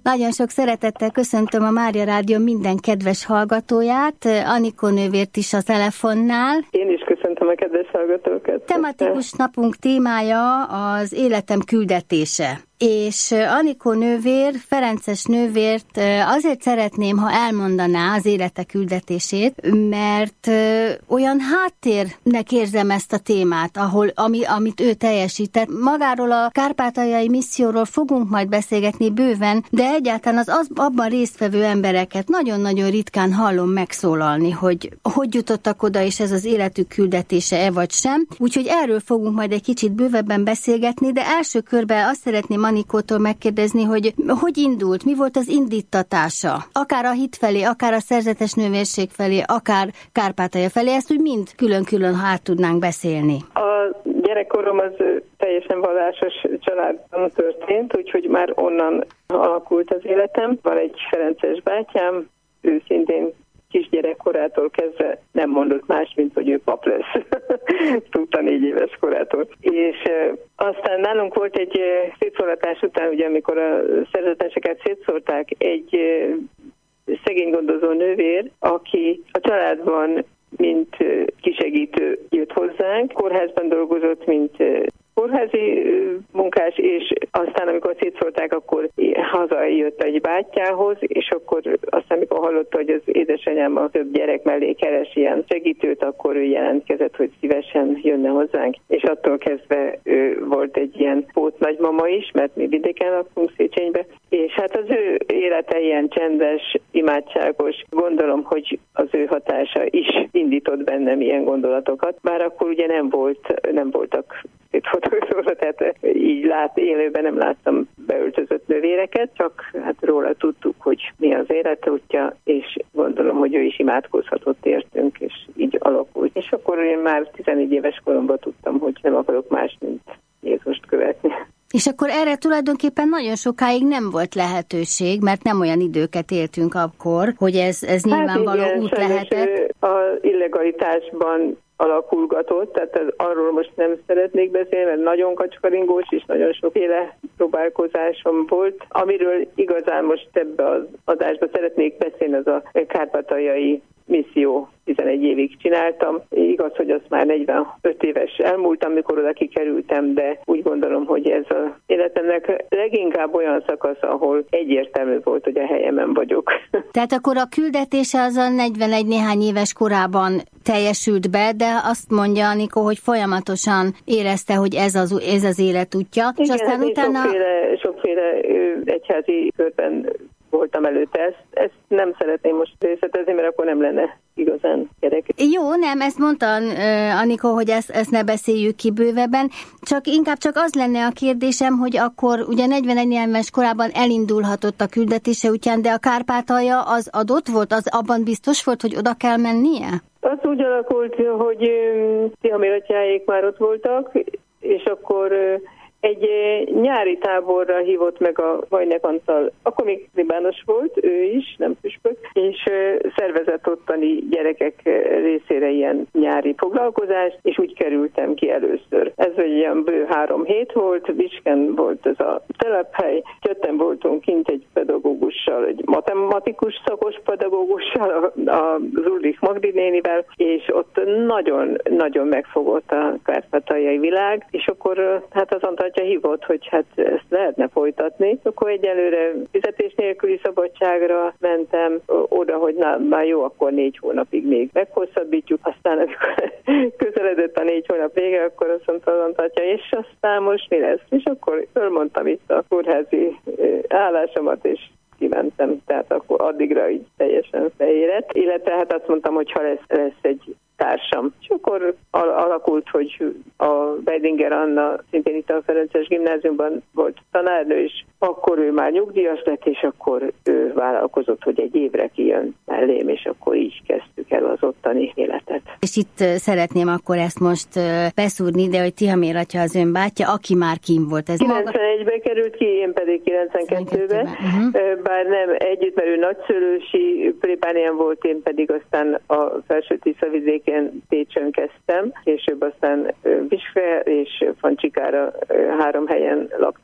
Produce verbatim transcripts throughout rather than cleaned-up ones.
Nagyon sok szeretettel köszöntöm a Mária Rádió minden kedves hallgatóját, Anikó nővért is a telefonnál. Én is köszöntöm a kedves hallgatókat. Tematikus napunk témája az életem küldetése. És Anikó nővér, Ferences nővért azért szeretném, ha elmondaná az élete küldetését, mert olyan háttérnek érzem ezt a témát, ahol, ami, amit ő teljesített. Magáról a kárpátaljai misszióról fogunk majd beszélgetni bőven, de egyáltalán az, az abban résztvevő embereket nagyon-nagyon ritkán hallom megszólalni, hogy hogy jutottak oda, és ez az életük küldetése-e vagy sem. Úgyhogy erről fogunk majd egy kicsit bővebben beszélgetni, de első körben azt szeretném Anikótól megkérdezni, hogy hogy indult, mi volt az indítatása? Akár a hit felé, akár a szerzetes nővérség felé, akár Kárpátalja felé, ezt úgy mind külön-külön hát tudnánk beszélni. A gyerekkorom az teljesen vallásos családban történt, úgyhogy már onnan alakult az életem. Van egy ferences bátyám, ő szintén kisgyerekkorától kezdve nem mondott más, mint hogy ő pap lesz. Tudta négy éves korától. És e, aztán nálunk volt egy e, szétszóratás után, ugye amikor a szerzeteseket szétszórták, egy e, szegény gondozó nővér, aki a családban mint e, kisegítő jött hozzánk, kórházban dolgozott, mint e, kórházi munkás, és aztán, amikor szétszórták, akkor hazajött egy bátyjához, és akkor aztán, amikor hallotta, hogy az édesanyám a több gyerek mellé keres ilyen segítőt, akkor ő jelentkezett, hogy szívesen jönne hozzánk, és attól kezdve ő volt egy ilyen pótnagymama is, mert mi vidéken laktunk Széchenybe, és hát az ő élete ilyen csendes, imádságos, gondolom, hogy az ő hatása is indított bennem ilyen gondolatokat, bár akkor ugye nem volt, nem voltak fotózóra, tehát így lát, élőben nem láttam beöltözött nővéreket, csak hát róla tudtuk, hogy mi az életútja, és gondolom, hogy ő is imádkozhatott értünk, és így alakult. És akkor én már tizenegy éves koromban tudtam, hogy nem akarok más, mint Jézust követni. És akkor erre tulajdonképpen nagyon sokáig nem volt lehetőség, mert nem olyan időket éltünk akkor, hogy ez, ez nyilvánvaló hát igen, út lehetett. Az illegalitásban alakulgatott, tehát arról most nem szeretnék beszélni, mert nagyon kacskaringós és nagyon sokféle próbálkozásom volt. Amiről igazán most ebbe az adásba szeretnék beszélni, az a kárpátaljai misszió. tizenegy évig csináltam. Igaz, hogy azt már negyvenöt éves elmúltam, amikor oda kikerültem, de úgy gondolom, hogy ez az életemnek leginkább olyan szakasz, ahol egyértelmű volt, hogy a helyemen vagyok. Tehát akkor a küldetése az a negyvenegy néhány éves korában teljesült be, de azt mondja Anikó, hogy folyamatosan érezte, hogy ez az, ez az életútja. Igen, és aztán hát utána... sokféle, sokféle egyházi körben voltam előtte. Ezt, ezt nem szeretném most részletezni, mert akkor nem lenne igazán gyerek. Jó, nem, ezt mondta uh, Anikó, hogy ezt, ezt ne beszéljük ki bővebben, csak inkább csak az lenne a kérdésem, hogy akkor ugye negyvenegy éves korában elindulhatott a küldetése útján, de a Kárpátalja az adott volt, az abban biztos volt, hogy oda kell mennie? Az úgy alakult, hogy Tihamér-atyáék már ott voltak, és akkor egy nyári táborra hívott meg a Vajnek Antal, akkor még plébános volt, ő is, nem püspök, és szervezett ottani gyerekek részére ilyen nyári foglalkozást, és úgy kerültem ki először. Ez egy ilyen bő három hét volt, Bisken volt ez a telephely, ketten voltunk kint egy pedagógussal, egy matematikus szakos pedagógussal, az Ulrich Magdi nénivel, és ott nagyon-nagyon megfogott a kárpátaljai világ, és akkor hát az Antal hívott, hogy hát ezt lehetne folytatni. Akkor egyelőre fizetés nélküli szabadságra mentem oda, hogy na, már jó, akkor négy hónapig még meghosszabbítjuk. Aztán amikor közeledett a négy hónap vége, akkor azt mondta az Antatya, és aztán most mi lesz? És akkor fölmondtam itt a kórházi állásomat, és kimentem, tehát akkor addigra így teljesen fejérett. Illetve hát azt mondtam, hogy ha lesz, lesz egy társam. És akkor alakult, hogy a Weidinger Anna szintén itt a Ferences gimnáziumban volt tanárnő, és akkor ő már nyugdíjas lett, és akkor ő vállalkozott, hogy egy évre kijön mellém, és akkor így kezdtük el az ottani életet. És itt szeretném akkor ezt most beszúrni, de hogy Tihamér atya az ön bátyja, aki már kim volt. Ez kilencvenegybe került ki, én pedig kilencvenkettőbe, uh-huh. Bár nem együtt, mert ő nagyszülősi plébánián volt, én pedig aztán a Felső Tiszavidéken Pécsön kezdtem, később aztán Viskre és Fancsikára három helyen laktam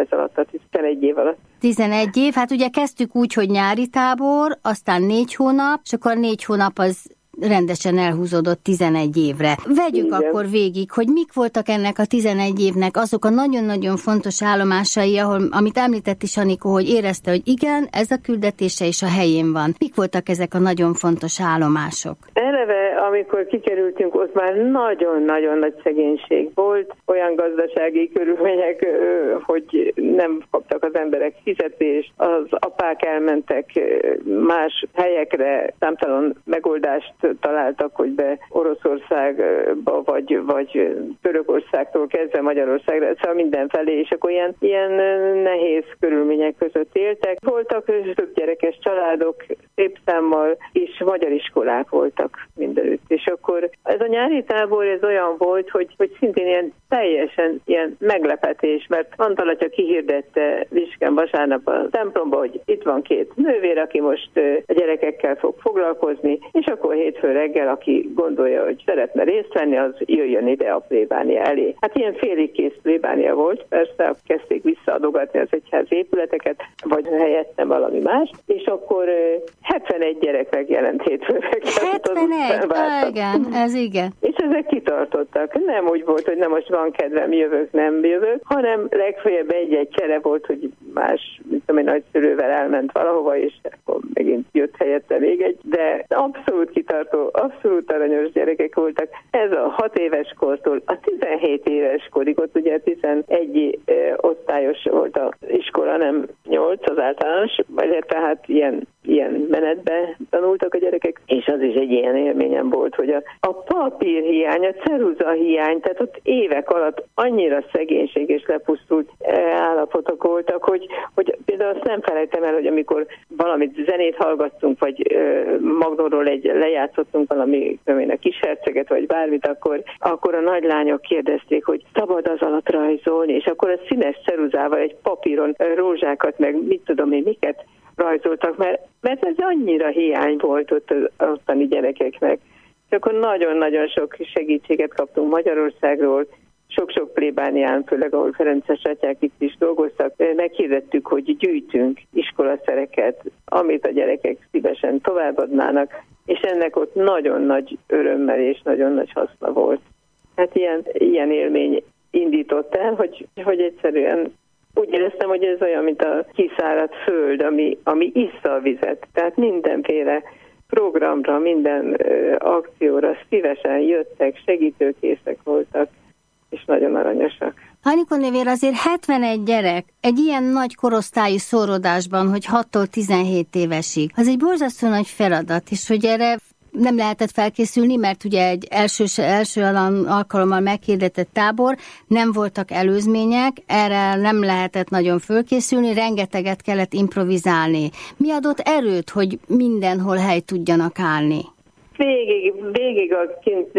ez alatt, a tizenegy év alatt. tizenegy év, hát ugye kezdtük úgy, hogy nyári tábor, aztán négy hónap, és akkor négy hónap az rendesen elhúzódott tizenegy évre. Vegyük igen. Akkor végig, hogy mik voltak ennek a tizenegy évnek azok a nagyon-nagyon fontos állomásai, ahol, amit említett is Anikó, hogy érezte, hogy igen, ez a küldetése is a helyén van. Mik voltak ezek a nagyon fontos állomások? Eleve, amikor kikerültünk, ott már nagyon-nagyon nagy szegénység volt, olyan gazdasági körülmények, hogy nem kaptak az emberek fizetést, az apák elmentek más helyekre, számtalan megoldást találtak, hogy be Oroszországba, vagy, vagy Törökországtól kezdve Magyarországra, szóval mindenfelé, és akkor ilyen, ilyen nehéz körülmények között éltek. Voltak több gyerekes családok, szép számmal, és magyar iskolák voltak mindenütt. És akkor ez a nyári tábor, ez olyan volt, hogy, hogy szintén ilyen teljesen ilyen meglepetés, mert Antal atya kihirdette Viskán vasárnap a templomba, hogy itt van két nővér, aki most a gyerekekkel fog foglalkozni, és akkor hétfő reggel, aki gondolja, hogy szeretne részt venni, az jöjjön ide a plébánia elé. Hát ilyen félig kész plébánia volt, persze kezdték visszaadogatni az egyház épületeket, vagy helyette valami más, és akkor hetvenegy gyerek megjelent hétfő reggel. hetvenegy? Ah, igen, ez igen. És ezek kitartottak. Nem úgy volt, hogy na most van kedvem, jövök, nem jövök, hanem legfeljebb egy-egy csere volt, hogy más, mint tudom én, nagyszülővel elment valahova, és akkor megint jött helyette még egy, de abszolút kitartó, abszolút aranyos gyerekek voltak. Ez a hat éves kortól a tizenhét éves korig, ott ugye tizenegy eh, osztályos volt az iskola, nem nyolc az általános, vagy tehát ilyen, ilyen menetbe tanultak a gyerekek, és az is egy ilyen élményem volt, hogy a, a papírhiány, a ceruza hiány, tehát ott évek alatt annyira szegénység és lepusztult állapotok voltak, hogy, hogy például azt nem felejtem el, hogy amikor valamit zenét hallgattunk, vagy magnóról egy lejátszottunk valami, a kisherceget, vagy bármit, akkor, akkor a nagylányok kérdezték, hogy szabad az alatt rajzolni, és akkor a színes ceruzával egy papíron rózsákat, meg mit tudom én, miket rajzoltak, mert, mert ez annyira hiány volt ott az ottani gyerekeknek. És akkor nagyon-nagyon sok segítséget kaptunk Magyarországról, sok-sok plébánián, főleg ahol ferences atyák itt is dolgoztak, meghirdettük, hogy gyűjtünk iskolaszereket, amit a gyerekek szívesen továbbadnának, és ennek ott nagyon nagy örömmel és nagyon nagy haszna volt. Hát ilyen, ilyen élmény indított el, hogy, hogy egyszerűen úgy éreztem, hogy ez olyan, mint a kiszáradt föld, ami, ami issza a vizet. Tehát mindenféle programra, minden ö, akcióra szívesen jöttek, segítőkészek voltak, és nagyon aranyosak. Anikó nővér, azért hetvenegy gyerek egy ilyen nagy korosztályi szórodásban, hogy hattól tizenhét évesig, az egy borzasztó nagy feladat, és hogy erre nem lehetett felkészülni, mert ugye egy első, első alkalommal meghirdetett tábor, nem voltak előzmények, erre nem lehetett nagyon fölkészülni, rengeteget kellett improvizálni. Mi adott erőt, hogy mindenhol hely tudjanak állni? Végig, végig a kint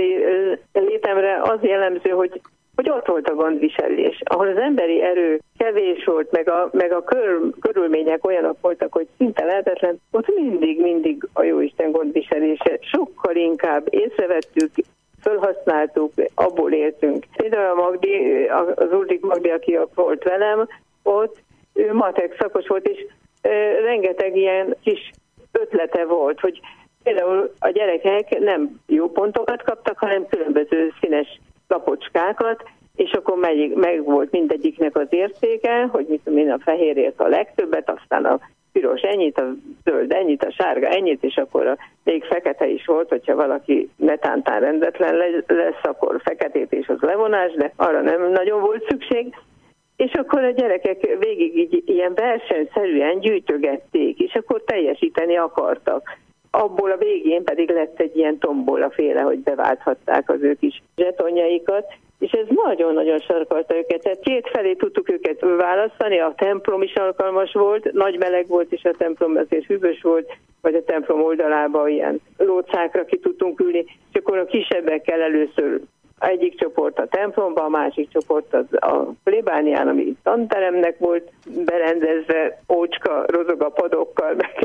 létemre az jellemző, hogy hogy ott volt a gondviselés, ahol az emberi erő kevés volt, meg a, meg a kör, körülmények olyanok voltak, hogy szinte lehetetlen, ott mindig-mindig a Jóisten gondviselése. Sokkal inkább észrevettük, felhasználtuk, abból éltünk. Például a Magdi, az Ulrik Magdi, aki volt velem, ott ő matek szakos volt, és e, rengeteg ilyen kis ötlete volt, hogy például a gyerekek nem jó pontokat kaptak, hanem különböző színes lapocskákat, és akkor meg, meg volt mindegyiknek az értéke, hogy mit tudom én, a fehérért a legtöbbet, aztán a piros ennyit, a zöld ennyit, a sárga ennyit, és akkor a, még fekete is volt, hogyha valaki netántán rendetlen lesz, akkor feketét és az levonás, de arra nem nagyon volt szükség. És akkor a gyerekek végig így, ilyen versenyszerűen gyűjtögették, és akkor teljesíteni akartak. Abból a végén pedig lett egy ilyen tombola féle, hogy beválthatták az ő kis zsetonjaikat, és ez nagyon-nagyon sarkalta őket. Tehát két felé tudtuk őket választani, a templom is alkalmas volt, nagy meleg volt, és a templom azért hűvös volt, vagy a templom oldalába ilyen lócákra ki tudtunk ülni, és akkor a kisebbekkel először egyik csoport a templomban, a másik csoport az a plébánián, ami tanteremnek volt berendezve, ócska, rozoga padokkal, meg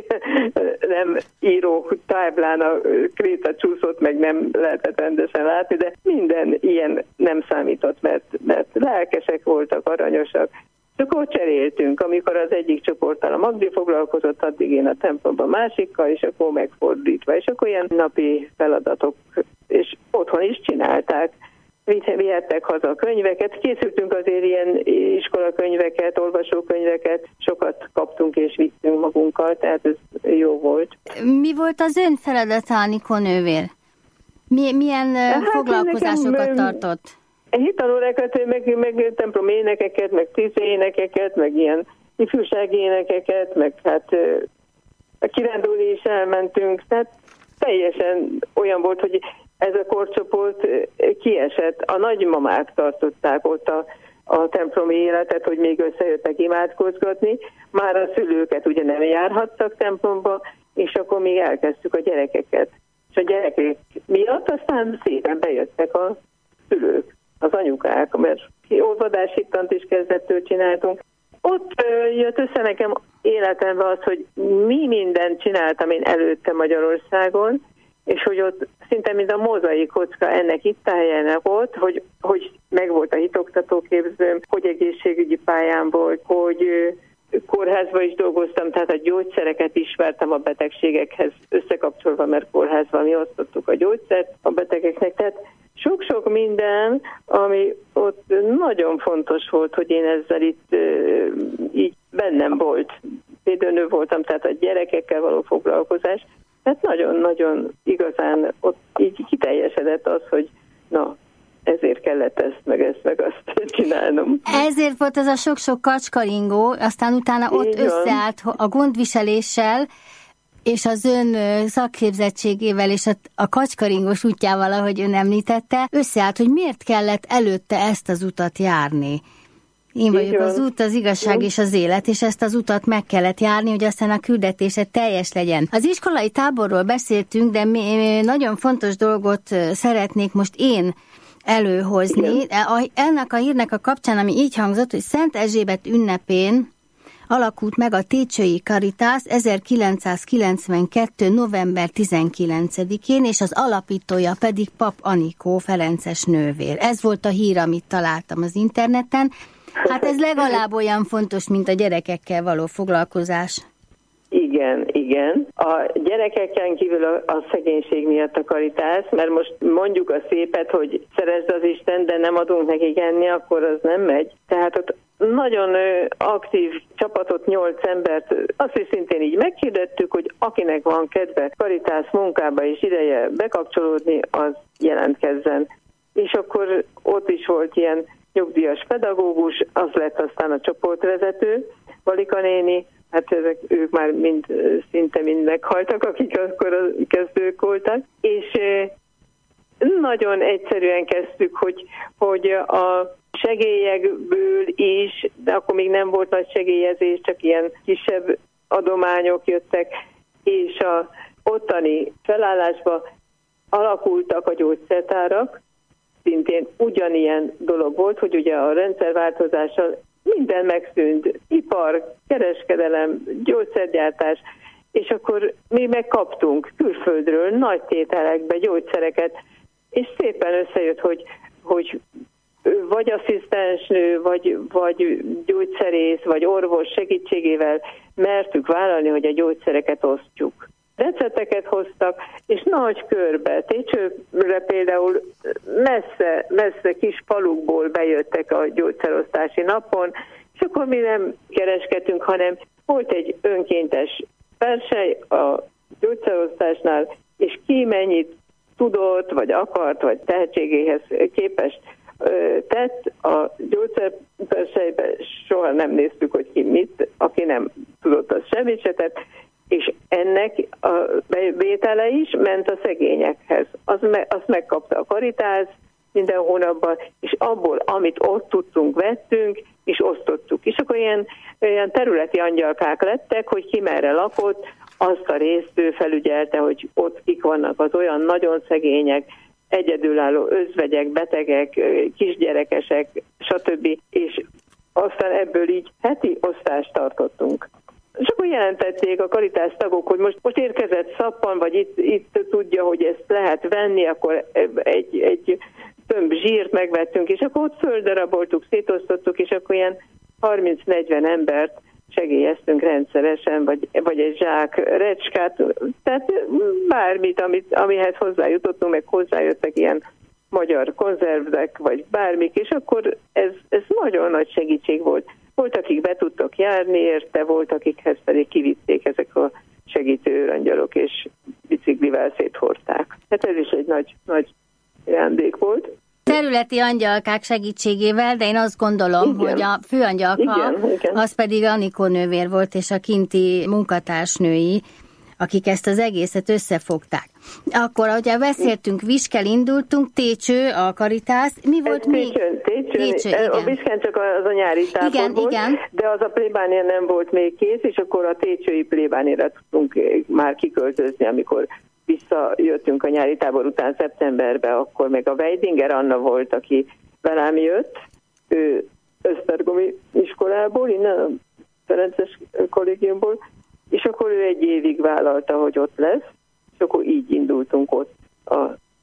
nem író táblán a kréta csúszott, meg nem lehetett rendesen látni, de minden ilyen nem számított, mert, mert lelkesek voltak, aranyosak, És akkor cseréltünk, amikor az egyik csoporttal a Magdi foglalkozott, addig én a templomban másikkal, és akkor megfordítva. És akkor ilyen napi feladatok, és otthon is csinálták. Vihettek haza a könyveket, készültünk azért ilyen iskolakönyveket, olvasókönyveket, sokat kaptunk és vittünk magunkkal, tehát ez jó volt. Mi volt az ön feladata, Anikó nővér? Mi, milyen hát foglalkozásokat nekem, tartott? Hitanórákat, meg, meg templom énekeket, meg tízénekeket, meg ilyen ifjúsági énekeket, meg hát a kirándulni is elmentünk, tehát teljesen olyan volt, hogy ez a korcsoport kiesett. A nagymamák tartották ott a, a templomi életet, hogy még összejöttek imádkozgatni. Már a szülőket ugye nem járhattak templomba, és akkor még elkezdtük a gyerekeket. És a gyerekek miatt aztán szépen bejöttek a szülők, az anyukák, mert olvadásittant is kezdettől csináltunk. Ott jött össze nekem életemben az, hogy mi mindent csináltam én előtte Magyarországon, és hogy ott szinte mint a mozaik kocka ennek itt álljának ott, hogy, hogy megvolt a hitoktatóképzőm, hogy egészségügyi pályán volt, hogy kórházban is dolgoztam, tehát a gyógyszereket ismertem a betegségekhez összekapcsolva, mert kórházban mi osztottuk a gyógyszert a betegeknek, tehát sok-sok minden, ami ott nagyon fontos volt, hogy én ezzel itt így bennem volt. Védőnő voltam, tehát a gyerekekkel való foglalkozás, tehát nagyon-nagyon igazán ott így kiteljesedett az, hogy na, ezért kellett ezt, meg ezt, meg azt csinálnom. Ezért volt ez a sok-sok kacskaringó, aztán utána ott így összeállt a gondviseléssel, és az ön szakképzettségével és a, a kacskaringos útjával, ahogy ön említette, összeállt, hogy miért kellett előtte ezt az utat járni. Én vagyok az út, az igazság és az élet, és ezt az utat meg kellett járni, hogy aztán a küldetése teljes legyen. Az iskolai táborról beszéltünk, de mi nagyon fontos dolgot szeretnék most én előhozni. Igen. Ennek a hírnek a kapcsán, ami így hangzott, hogy Szent Erzsébet ünnepén alakult meg a Técsői Caritas ezerkilencszázkilencvenkettő. november tizenkilencedikén, és az alapítója pedig Pap Anikó ferences nővér. Ez volt a hír, amit találtam az interneten. Hát ez legalább olyan fontos, mint a gyerekekkel való foglalkozás. Igen, igen. A gyerekeken kívül a, a szegénység miatt a karitás, mert most mondjuk a szépet, hogy szeresd az Isten, de nem adunk nekik enni, akkor az nem megy. Tehát ott nagyon aktív csapatot, nyolc embert, azt is szintén így meghirdettük, hogy akinek van kedve karitás munkába és ideje bekapcsolódni, az jelentkezzen. És akkor ott is volt ilyen nyugdíjas pedagógus, az lett aztán a csoportvezető, Valika néni, hát ezek, ők már mind, szinte mind meghaltak, akik akkor a kezdők voltak, és nagyon egyszerűen kezdtük, hogy, hogy a segélyekből is, de akkor még nem volt nagy segélyezés, csak ilyen kisebb adományok jöttek, és a ottani felállásba alakultak a gyógyszertárak, szintén ugyanilyen dolog volt, hogy ugye a rendszerváltozással minden megszűnt, ipar, kereskedelem, gyógyszergyártás, és akkor mi megkaptunk külföldről nagy tételekbe gyógyszereket, és szépen összejött, hogy, hogy vagy asszisztensnő, vagy, vagy gyógyszerész, vagy orvos segítségével mertük vállalni, hogy a gyógyszereket osztjuk. Recepteket hoztak, és nagy körbe, Técsőre például messze, messze kis falukból bejöttek a gyógyszerosztási napon, és akkor mi nem kereskedtünk, hanem volt egy önkéntes verseny a gyógyszerosztásnál, és ki mennyit tudott, vagy akart, vagy tehetségéhez képest tett. A gyógyszerversenyben soha nem néztük, hogy ki mit, aki nem tudott, az semmit se tett, és ennek a vétele is ment a szegényekhez. Az me, azt megkapta a Caritas minden hónapban, és abból, amit ott tudtunk, vettünk, és osztottuk. És akkor ilyen, ilyen területi angyalkák lettek, hogy ki merre lakott, azt a részt ő felügyelte, hogy ott kik vannak az olyan nagyon szegények, egyedülálló özvegyek, betegek, kisgyerekesek, stb. És aztán ebből így heti osztást tartottunk. És akkor jelentették a Caritas tagok, hogy most, most érkezett szappan, vagy itt, itt tudja, hogy ezt lehet venni, akkor egy, egy tömb zsírt megvettünk, és akkor ott földaraboltuk, szétosztottuk, és akkor ilyen harminc-negyven embert segélyeztünk rendszeresen, vagy, vagy egy zsák recskát, tehát bármit, amit, amihez hozzájutottunk, meg hozzájöttek ilyen magyar konzervek, vagy bármik, és akkor ez, ez nagyon nagy segítség volt. Volt, akik be tudtak járni érte, volt, akikhez pedig kivitték ezek a segítő őrangyalok, és biciklivel széthordták. Hát ez is egy nagy, nagy ajándék volt. Területi angyalkák segítségével, de én azt gondolom, igen, hogy a főangyalka, igen, igen. az pedig Anikó nővér volt, és a kinti munkatársnői, akik ezt az egészet összefogták. Akkor, ahogy beszéltünk, Viskel indultunk, Técső, a Karitász. Mi volt Ez még? Técsőn, Técsőn. Técső, a Viskán csak az a nyári tábor igen, volt, igen. de az a plébánia nem volt még kész, és akkor a técsői plébánira tudtunk már kiköltözni, amikor visszajöttünk a nyári tábor után szeptemberben, akkor még a Weidinger Anna volt, aki velem jött, ő Esztergomi iskolából, innen a Ferences kollégiumból, és akkor ő egy évig vállalta, hogy ott lesz, és akkor így indultunk ott a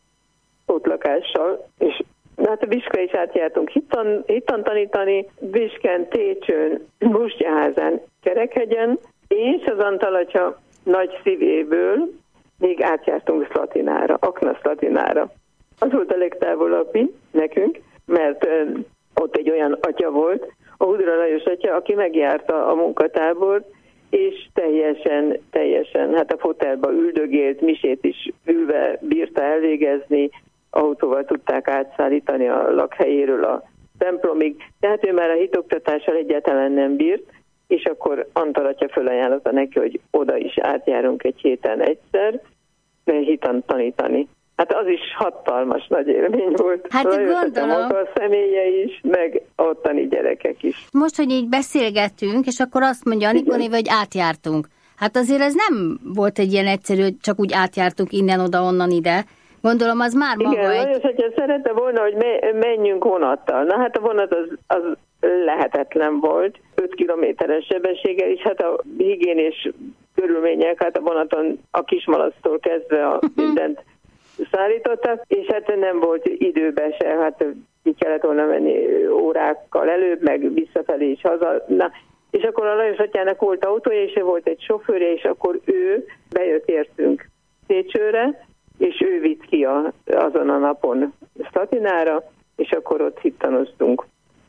ott lakással, és hát a Viskre is átjártunk hittan, hittan tanítani, Visken, Técsőn, Bustjaházán, Kerekhegyen, és az Antalatya nagy szívéből még átjártunk Szlatinára, Akna Szlatinára. Az volt a legtávolabbi nekünk, mert ö, ott egy olyan atya volt, a Hudra Lajos atya, aki megjárta a munkatábort, és teljesen, teljesen, hát a fotelba üldögélt, misét is ülve bírta elvégezni, autóval tudták átszállítani a lakhelyéről a templomig, tehát ő már a hitoktatással egyáltalán nem bírt, és akkor Antalatya fölajánlotta neki, hogy oda is átjárunk egy héten egyszer, hitan tanítani. Hát az is hatalmas nagy élmény volt. Hát gondolom. A személye is, meg ottani gyerekek is. Most, hogy így beszélgetünk, és akkor azt mondja Anikó néve, hogy átjártunk. Hát azért ez nem volt egy ilyen egyszerű, hogy csak úgy átjártunk innen, oda, onnan, ide. Gondolom, az már maga igen, egy... Igen, hogyha szerette volna, hogy menjünk vonattal. Na hát a vonat az, az lehetetlen volt, öt kilométeres sebességgel, és hát a higiénés körülmények, hát a vonaton a Kismalasztól kezdve a mindent szállítottak, és hát nem volt időben se, hát így kellett volna menni órákkal előbb, meg visszafelé is haza. Na, és akkor a Lajos atyának volt autója, és volt egy sofőrje, és akkor ő bejött értünk Técsőre, és ő vitt ki a, azon a napon Szlatinára, és akkor ott hittanoztunk.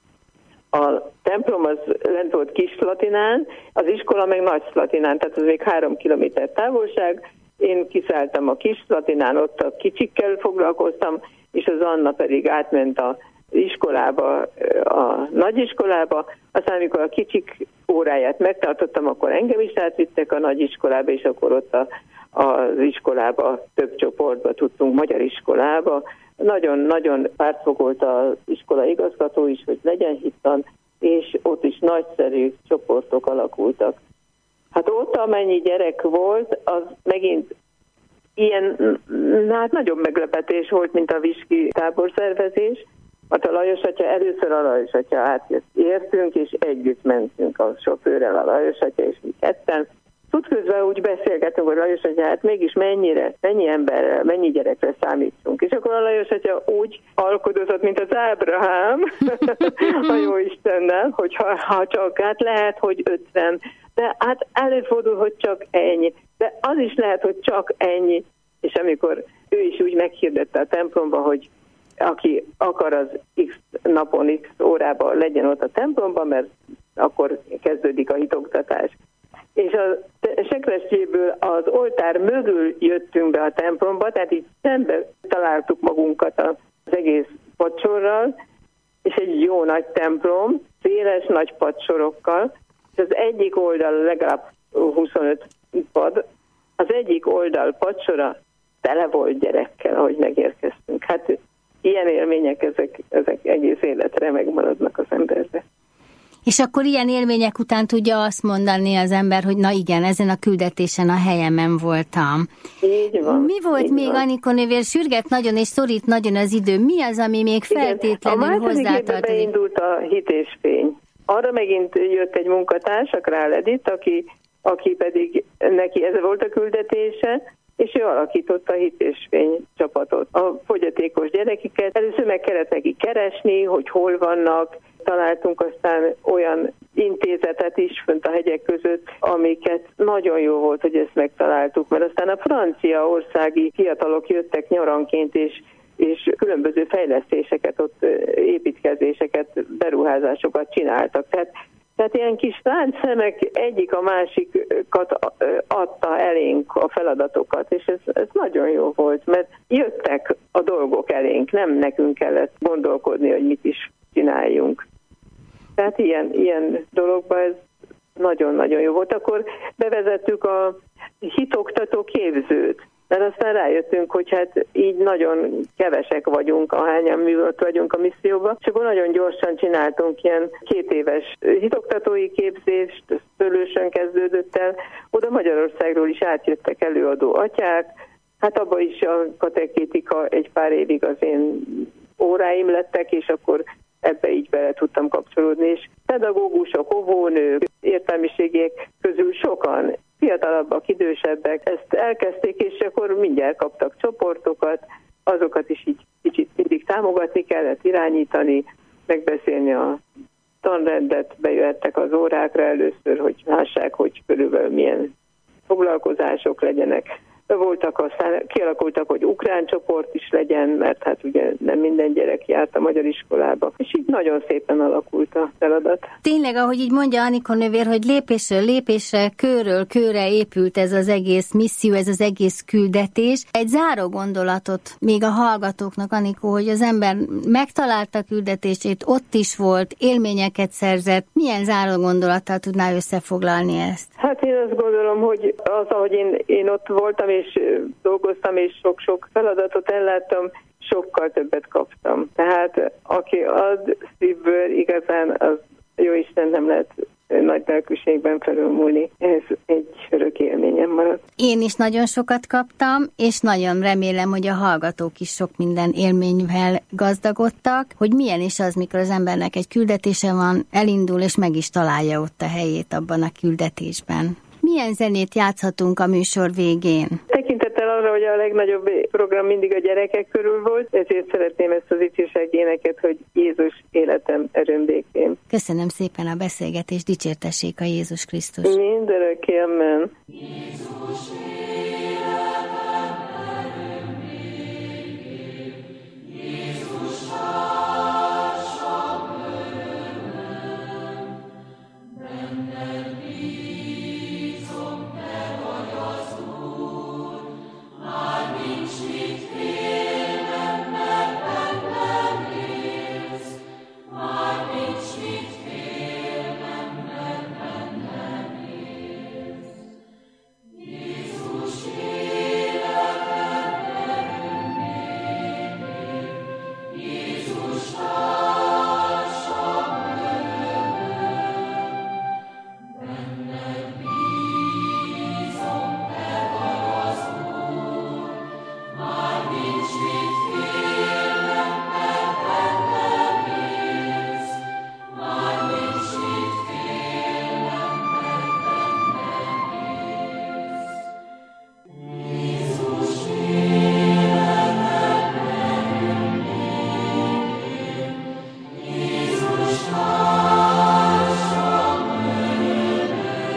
A templom az lent volt Kis-Szlatinán, az iskola meg Nagy-Szlatinán, tehát az még három kilométer távolság. Én kiszálltam a Kis-Szlatinán, ott a kicsikkel foglalkoztam, és az Anna pedig átment az iskolába, a nagyiskolába. Aztán, amikor a kicsik óráját megtartottam, akkor engem is átvittek a nagyiskolába, és akkor ott a, az iskolába, több csoportba tudtunk, magyar iskolába. Nagyon-nagyon pártfogolt az iskola igazgató is, hogy legyen hittan, és ott is nagyszerű csoportok alakultak. Hát ott amennyi gyerek volt, az megint ilyen, hát nagyobb meglepetés volt, mint a viski táborszervezés. Hát a Lajos atya, először a Lajos atya átjött. Értünk, és együtt mentünk a sofőrrel, a Lajos atya, és mi ketten. Tudközben úgy beszélgetünk, hogy Lajos atya, hát mégis mennyire, mennyi emberrel, mennyi gyerekre számítsunk. És akkor a Lajos atya úgy alkodozott, mint az Ábrahám, a Jóistennel, hogy ha, ha csak, hát lehet, hogy ötven, de hát előfordul, hogy csak ennyi. De az is lehet, hogy csak ennyi. És amikor ő is úgy meghirdette a templomba, hogy aki akar, az x napon, x órában legyen ott a templomban, mert akkor kezdődik a hitoktatás. És a Sekrestjéből az oltár mögül jöttünk be a templomba, tehát így szembe találtuk magunkat az egész padsorral, és egy jó nagy templom, széles nagy padsorokkal, és az egyik oldal legalább huszonöt pad, az egyik oldal padsora tele volt gyerekkel, ahogy megérkeztünk. Hát ilyen élmények, ezek, ezek egész életre megmaradnak az emberbe. És akkor ilyen élmények után tudja azt mondani az ember, hogy na igen, ezen a küldetésen a helyemen voltam. Így van. Mi volt még, van. Anikó nővér, sürget nagyon és szorít nagyon az idő. Mi az, ami még feltétlenül hozzátartozik? A második évben beindult a Hit és Fény. Arra megint jött egy munkatárs, a Král Edith, aki, aki pedig neki ez volt a küldetése, és ő alakította a Hit és Fény csapatot. A fogyatékos gyerekeket először meg kellett neki keresni, hogy hol vannak, találtunk aztán olyan intézetet is fönt a hegyek között, amiket nagyon jó volt, hogy ezt megtaláltuk, mert aztán a franciaországi fiatalok jöttek nyaranként, és és különböző fejlesztéseket, ott építkezéseket, beruházásokat csináltak. Tehát, tehát ilyen kis láncszemek egyik a másikat adta elénk a feladatokat, és ez, ez nagyon jó volt, mert jöttek a dolgok elénk, nem nekünk kellett gondolkodni, hogy mit is csináljunk. Tehát ilyen, ilyen dologban ez nagyon-nagyon jó volt. Akkor bevezettük a hitoktató képzőt, mert aztán rájöttünk, hogy hát így nagyon kevesek vagyunk, ahányan mi ott vagyunk a misszióban, és akkor nagyon gyorsan csináltunk ilyen két éves hitoktatói képzést, Szőlősön kezdődött el, oda Magyarországról is átjöttek előadó atyák, hát abba is a katekétika egy pár évig az én óráim lettek, és akkor ebbe így bele tudtam kapcsolódni, és pedagógusok, óvónők, értelmiségiek közül sokan, fiatalabbak, idősebbek ezt elkezdték, és akkor mindjárt kaptak csoportokat, azokat is így kicsit mindig támogatni kellett, irányítani, megbeszélni a tanrendet, bejöhettek az órákra először, hogy lássák, hogy körülbelül milyen foglalkozások legyenek. Voltak, aztán kialakultak, hogy ukrán csoport is legyen, mert hát ugye nem minden gyerek járt a magyar iskolába, és így nagyon szépen alakult a feladat. Tényleg, ahogy így mondja Anikó nővér, hogy lépésről lépésre, kőről kőre épült ez az egész misszió, ez az egész küldetés. Egy záró gondolatot még a hallgatóknak, Anikó, hogy az ember megtalálta a küldetését, ott is volt, élményeket szerzett. Milyen záró gondolattal tudná összefoglalni ezt? Hát én azt gondolom, hogy az, ahogy én, én ott voltam, és dolgoztam, és sok-sok feladatot elláttam, sokkal többet kaptam. Tehát aki ad szívből, igazán az Jóisten nem lehet nagy lelkűségben felülmúlni. Ez egy örök élményem maradt. Én is nagyon sokat kaptam, és nagyon remélem, hogy a hallgatók is sok minden élményvel gazdagodtak, hogy milyen is az, mikor az embernek egy küldetése van, elindul, és meg is találja ott a helyét abban a küldetésben. Milyen zenét játszhatunk a műsor végén? Tekintettel arra, hogy a legnagyobb program mindig a gyerekek körül volt, ezért szeretném ezt az ifjúság éneket, hogy Jézus életem, erőm, békém. Köszönöm szépen a beszélgetést, dicsértessék a Jézus Krisztus. Mindörökké, amen. Jézus életem, erőm, békém. Jézus társam, örömöm, benned bízom, te vagy az Úr, már nincs mit félnem, mert bennem élsz, már nincs mit félnem, mert bennem élsz. Jézus életem, erőm, békém, Jézus társam, örömöm, benned bízom, te vagy az Úr, már nincs mit félnem, mert bennem élsz, már nincs mit félnem, mert bennem élsz. Jézus életem, erőm, békém, Jézus társam, örömöm,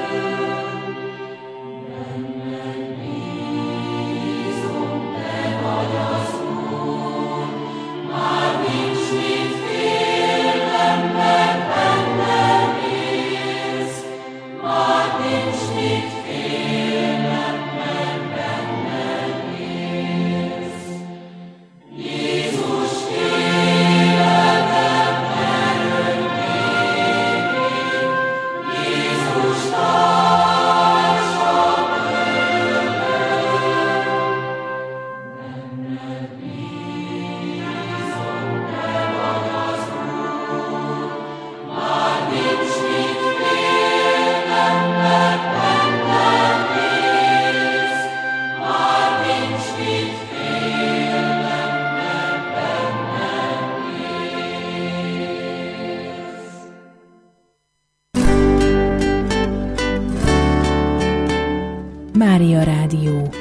benned bízom, te vagy az Úr, már nincs mit félnem, mert bennem élsz, már nincs mit félnem, mert bennem élsz. Jézus életem, erőm, békém, Jézus társam, örömöm, benned bízom, te vagy az Úr, már nincs mit félnem, mert bennem élsz, már nincs mit félnem, mert bennem élsz. Mária Rádió.